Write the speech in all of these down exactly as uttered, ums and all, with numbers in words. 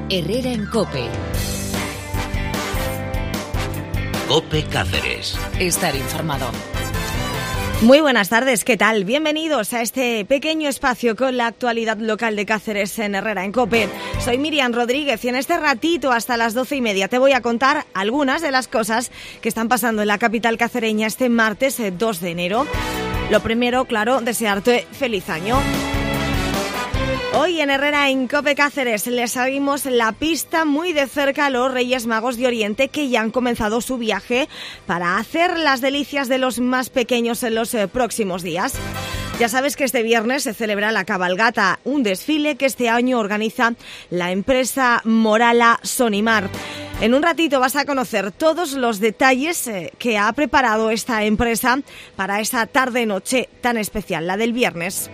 Herrera en COPE. COPE Cáceres. Estar informado. Muy buenas tardes, ¿qué tal? Bienvenidos a este pequeño espacio con la actualidad local de Cáceres en Herrera en COPE. Soy Miriam Rodríguez y en este ratito hasta las doce y media te voy a contar algunas de las cosas que están pasando en la capital cacereña este martes dos de enero. Lo primero, claro, desearte feliz año. Hoy en Herrera en COPE Cáceres les seguimos la pista muy de cerca a los Reyes Magos de Oriente, que ya han comenzado su viaje para hacer las delicias de los más pequeños en los eh, próximos días. Ya sabes que este viernes se celebra la cabalgata, un desfile que este año organiza la empresa Morala Sonimar. En un ratito vas a conocer todos los detalles eh, que ha preparado esta empresa para esa tarde-noche tan especial, la del viernes.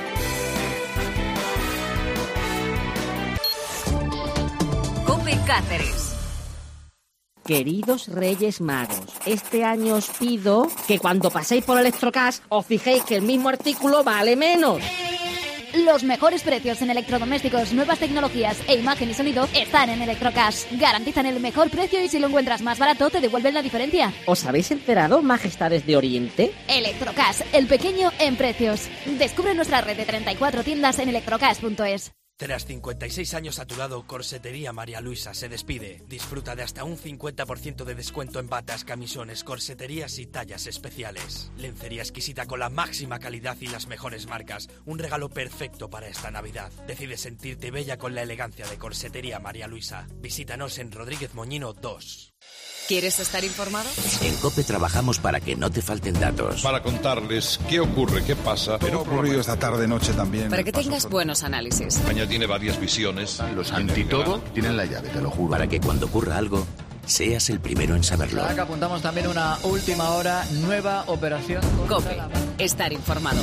COPE Cáceres. Queridos Reyes Magos, este año os pido que cuando paséis por Electrocash os fijéis que el mismo artículo vale menos. Los mejores precios en electrodomésticos, nuevas tecnologías e imagen y sonido están en Electrocash. Garantizan el mejor precio y si lo encuentras más barato te devuelven la diferencia. ¿Os habéis enterado, Majestades de Oriente? Electrocash, el pequeño en precios. Descubre nuestra red de treinta y cuatro tiendas en electrocash punto es. Tras cincuenta y seis años a tu lado, Corsetería María Luisa se despide. Disfruta de hasta un cincuenta por ciento de descuento en batas, camisones, corseterías y tallas especiales. Lencería exquisita con la máxima calidad y las mejores marcas. Un regalo perfecto para esta Navidad. Decide sentirte bella con la elegancia de Corsetería María Luisa. Visítanos en Rodríguez Moñino dos. ¿Quieres estar informado? En COPE trabajamos para que no te falten datos. Para contarles qué ocurre, qué pasa. Pero ocurrido esta tarde-noche también. Para que tengas buenos análisis. España tiene varias visiones. Los antitodo tienen la llave, te lo juro. Para que cuando ocurra algo, seas el primero en saberlo. Acá apuntamos también una última hora, nueva operación. COPE. Estar informado.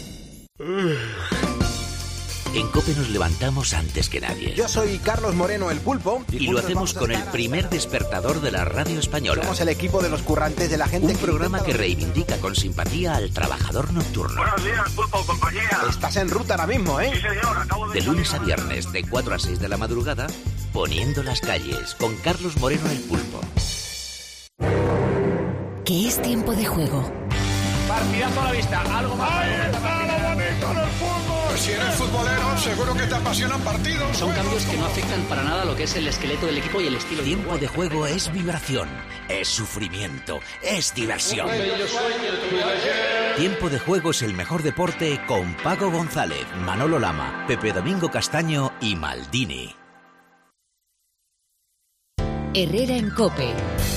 En COPE nos levantamos antes que nadie. Yo soy Carlos Moreno, el Pulpo. Y, y lo hacemos con el primer despertador de la radio española. Somos el equipo de los currantes de la gente. Un que programa que reivindica con simpatía al trabajador nocturno. Buenos días, Pulpo, compañía. Estás en ruta ahora mismo, ¿eh? Sí, señor, acabo de... De lunes a viernes, de cuatro a seis de la madrugada, poniendo las calles, con Carlos Moreno, el Pulpo. ¿Qué es tiempo de juego? Partidazo a la vista, algo más. ¡Ahí está lo bonito del fútbol! Si eres futbolero, seguro que te apasionan partidos. Son cambios que no afectan para nada lo que es el esqueleto del equipo y el estilo. Tiempo de juego es vibración, es sufrimiento, es diversión. Tiempo de juego es el mejor deporte con Paco González, Manolo Lama, Pepe Domingo Castaño y Maldini. Herrera en COPE.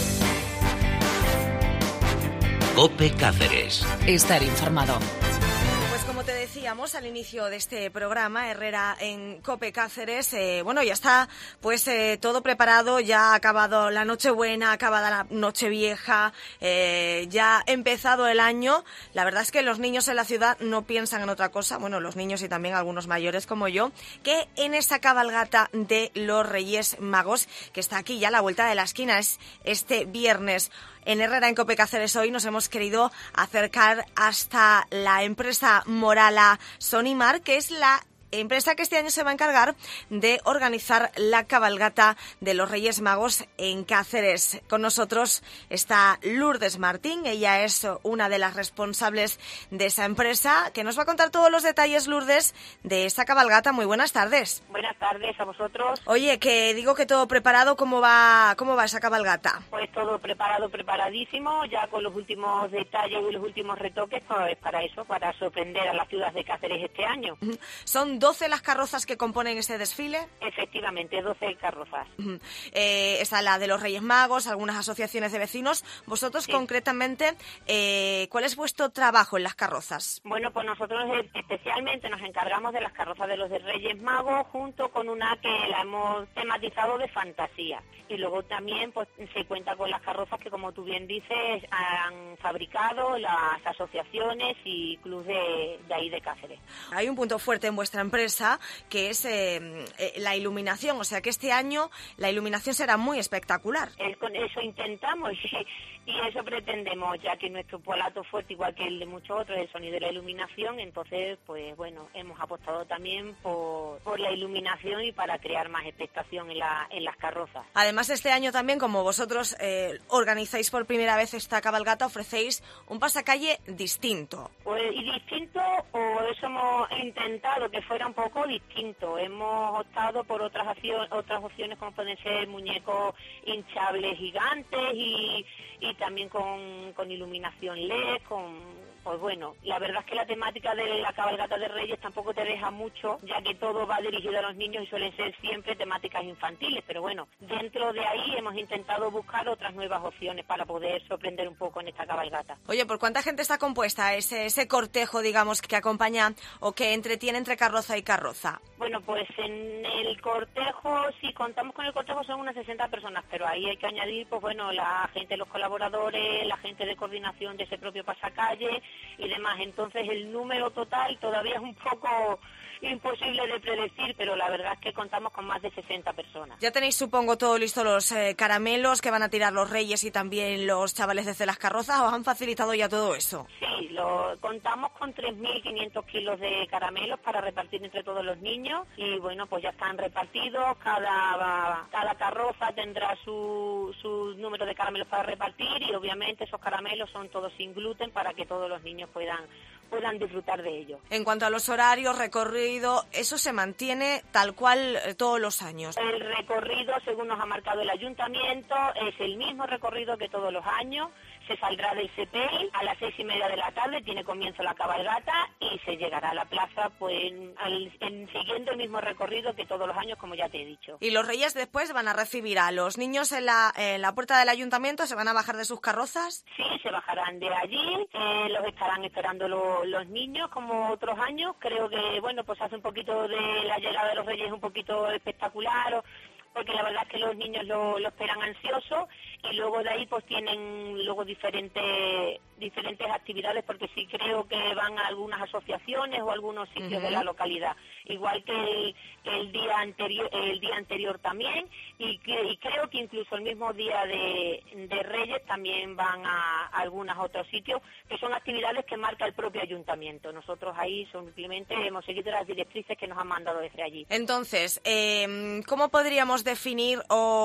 COPE Cáceres. Estar informado. Pues como te decíamos al inicio de este programa, Herrera en COPE Cáceres, eh, bueno, ya está pues eh, todo preparado, ya ha acabado la Nochebuena, acabada la Nochevieja, eh, ya ha empezado el año. La verdad es que los niños en la ciudad no piensan en otra cosa, bueno, los niños y también algunos mayores como yo, que en esa cabalgata de los Reyes Magos, que está aquí ya a la vuelta de la esquina, es este viernes. En Herrera en COPE Cáceres hoy nos hemos querido acercar hasta la empresa Morala Sonimar, que es la empresa que este año se va a encargar de organizar la cabalgata de los Reyes Magos en Cáceres. Con nosotros está Lourdes Martín, ella es una de las responsables de esa empresa, que nos va a contar todos los detalles, Lourdes, de esa cabalgata. Muy buenas tardes. Buenas tardes a vosotros. Oye, que digo que todo preparado, ¿cómo va, cómo va esa cabalgata? Pues todo preparado, preparadísimo, ya con los últimos detalles y los últimos retoques, pues para eso, para sorprender a la ciudad de Cáceres este año. Son doce las carrozas que componen ese desfile. Efectivamente, doce carrozas. Uh-huh. Eh, está la de los Reyes Magos, algunas asociaciones de vecinos. Vosotros sí. Concretamente, eh, ¿cuál es vuestro trabajo en las carrozas? Bueno, pues nosotros especialmente nos encargamos de las carrozas de los de Reyes Magos, junto con una que la hemos tematizado de fantasía. Y luego también pues se cuenta con las carrozas que, como tú bien dices, han fabricado las asociaciones y clubes de, de ahí de Cáceres. Hay un punto fuerte en vuestra empresa, que es eh, eh, la iluminación. O sea que este año la iluminación será muy espectacular. Es, con eso intentamos y, y eso pretendemos, ya que nuestro plato fuerte, igual que el de muchos otros, es el sonido y la iluminación. Entonces, pues bueno, hemos apostado también por, por la iluminación y para crear más expectación en, la, en las carrozas. Además, este año también, como vosotros eh, organizáis por primera vez esta cabalgata, ofrecéis un pasacalle distinto. Pues, y distinto, o eso hemos intentado que fuera un poco distinto. Hemos optado por otras, acción, otras opciones, como pueden ser muñecos hinchables gigantes y, y también con, con iluminación L E D, con... Pues bueno, la verdad es que la temática de la cabalgata de Reyes tampoco te deja mucho, ya que todo va dirigido a los niños y suelen ser siempre temáticas infantiles, pero bueno, dentro de ahí hemos intentado buscar otras nuevas opciones para poder sorprender un poco en esta cabalgata. Oye, ¿por cuánta gente está compuesta ese, ese cortejo, digamos, que acompaña o que entretiene entre carroza y carroza? Bueno, pues en el cortejo, si contamos con el cortejo, son unas sesenta personas, pero ahí hay que añadir, pues bueno, la gente, los colaboradores, la gente de coordinación de ese propio pasacalle y demás. Entonces el número total todavía es un poco imposible de predecir, pero la verdad es que contamos con más de sesenta personas. Ya tenéis, supongo, todo listo, los eh, caramelos que van a tirar los reyes y también los chavales desde las carrozas. ¿Os han facilitado ya todo eso? Sí, lo, contamos con tres mil quinientos kilos de caramelos para repartir entre todos los niños y bueno, pues ya están repartidos. Cada, cada carroza tendrá su, su número de caramelos para repartir y obviamente esos caramelos son todos sin gluten para que todos los niños puedan puedan disfrutar de ello. En cuanto a los horarios, recorrido, eso se mantiene tal cual eh, todos los años. El recorrido, según nos ha marcado el ayuntamiento, es el mismo recorrido que todos los años. Se saldrá del C P I a las seis y media de la tarde, tiene comienzo la cabalgata y se llegará a la plaza pues al, en, siguiendo el mismo recorrido que todos los años, como ya te he dicho. Y los reyes después van a recibir a los niños en la, en la puerta del ayuntamiento, ¿se van a bajar de sus carrozas? Sí, se bajarán de allí, eh, los estarán esperando los, los niños como otros años. Creo que, bueno, pues hace un poquito de la llegada de los reyes un poquito espectacular, o, porque la verdad es que los niños lo, lo esperan ansioso y luego de ahí pues tienen luego diferentes diferentes actividades, porque sí creo que van a algunas asociaciones o algunos sitios uh-huh. de la localidad, igual que el, que el día anterior el día anterior también y, que, y creo que incluso el mismo día de, de Reyes también van a, a algunos otros sitios, que son actividades que marca el propio ayuntamiento. Nosotros ahí simplemente hemos seguido las directrices que nos han mandado desde allí. Entonces, eh, ¿cómo podríamos definir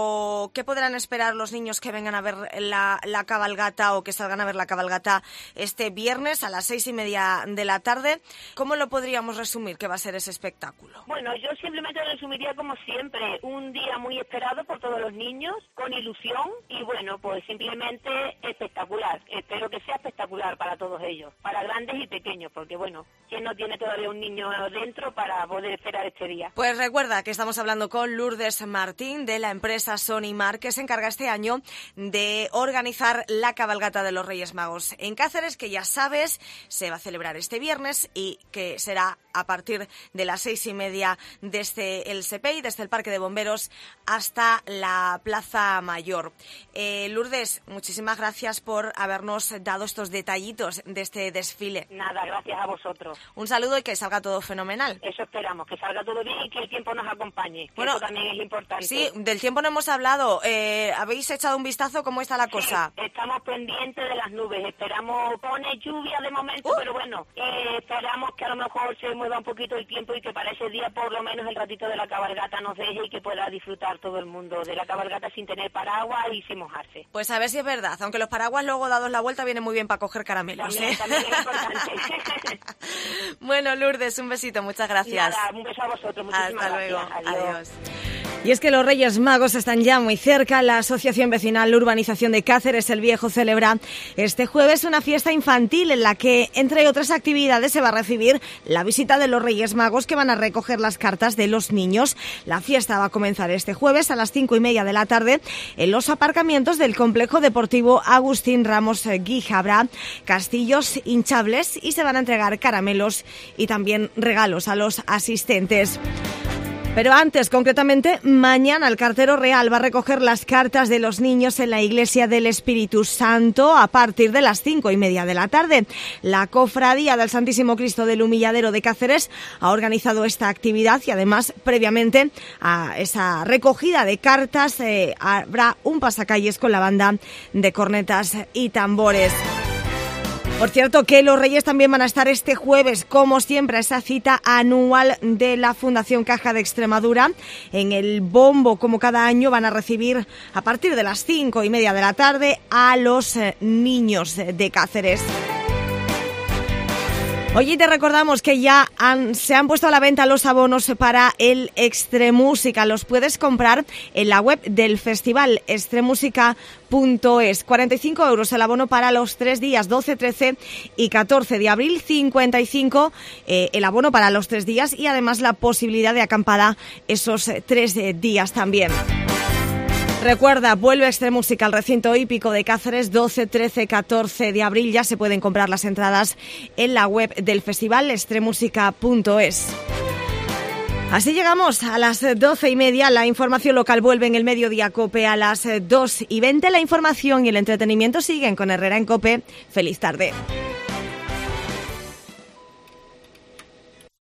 o qué podrán esperar los niños que vengan a ver la, la cabalgata o que salgan a ver la cabalgata este viernes a las seis y media de la tarde? ¿Cómo lo podríamos resumir que va a ser ese espectáculo? Bueno, yo simplemente lo resumiría como siempre, un día muy esperado por todos los niños, con ilusión y bueno, pues simplemente espectacular. Espero que sea espectacular para todos ellos, para grandes y pequeños, porque bueno, ¿quién no tiene todavía un niño dentro para poder esperar este día? Pues recuerda que estamos hablando con Lourdes Martín de la empresa Sonimar, que se encarga este año de organizar la cabalgata de los Reyes Magos en Cáceres, que ya sabes se va a celebrar este viernes y que será a partir de las seis y media desde el S P I, desde el Parque de Bomberos hasta la Plaza Mayor. Eh, Lourdes, muchísimas gracias por habernos dado estos detallitos de este desfile. Nada, gracias a vosotros. Un saludo y que salga todo fenomenal. Eso esperamos, que salga todo bien y que el tiempo nos acompañe. Bueno, eso también es importante. Sí, del tiempo no hemos hablado. Eh, ¿Habéis echado un vistazo cómo está la cosa? Sí, estamos pendientes de las nubes. Esperamos, pone lluvia de momento, uh. pero bueno, eh, esperamos que a lo mejor se mueva un poquito el tiempo y que para ese día por lo menos el ratito de la cabalgata nos deje y que pueda disfrutar todo el mundo de la cabalgata sin tener paraguas y sin mojarse. Pues a ver si es verdad, aunque los paraguas luego dados la vuelta vienen muy bien para coger caramelos. También, ¿eh? también es importante. Bueno, Lourdes, un besito, muchas gracias. Nada, un beso a vosotros, muchísimas Hasta gracias. luego, adiós. adiós. Y es que los Reyes Magos están ya muy cerca. La Asociación Vecinal Urbanización de Cáceres el Viejo celebra este jueves una fiesta infantil en la que, entre otras actividades, se va a recibir la visita de los Reyes Magos que van a recoger las cartas de los niños. La fiesta va a comenzar este jueves a las cinco y media de la tarde en los aparcamientos del Complejo Deportivo Agustín Ramos Guija. Habrá castillos hinchables y se van a entregar caramelos y también regalos a los asistentes. Pero antes, concretamente, mañana el cartero real va a recoger las cartas de los niños en la Iglesia del Espíritu Santo a partir de las cinco y media de la tarde. La Cofradía del Santísimo Cristo del Humilladero de Cáceres ha organizado esta actividad y además, previamente a esa recogida de cartas, eh, habrá un pasacalles con la banda de cornetas y tambores. Por cierto, que los Reyes también van a estar este jueves, como siempre, a esa cita anual de la Fundación Caja de Extremadura. En el bombo, como cada año, van a recibir a partir de las cinco y media de la tarde a los niños de Cáceres. Oye, te recordamos que ya han, se han puesto a la venta los abonos para el Extremúsica. Los puedes comprar en la web del festival, extremúsica punto es. cuarenta y cinco euros el abono para los tres días, doce, trece y catorce de abril. cincuenta y cinco eh, el abono para los tres días y además la posibilidad de acampada esos eh, tres eh, días también. Recuerda, vuelve Extremúsica al recinto hípico de Cáceres, doce, trece, catorce de abril. Ya se pueden comprar las entradas en la web del festival, extremúsica punto es. Así llegamos a las doce y media. La información local vuelve en el Mediodía Cope a las dos y veinte. La información y el entretenimiento siguen con Herrera en Cope. Feliz tarde.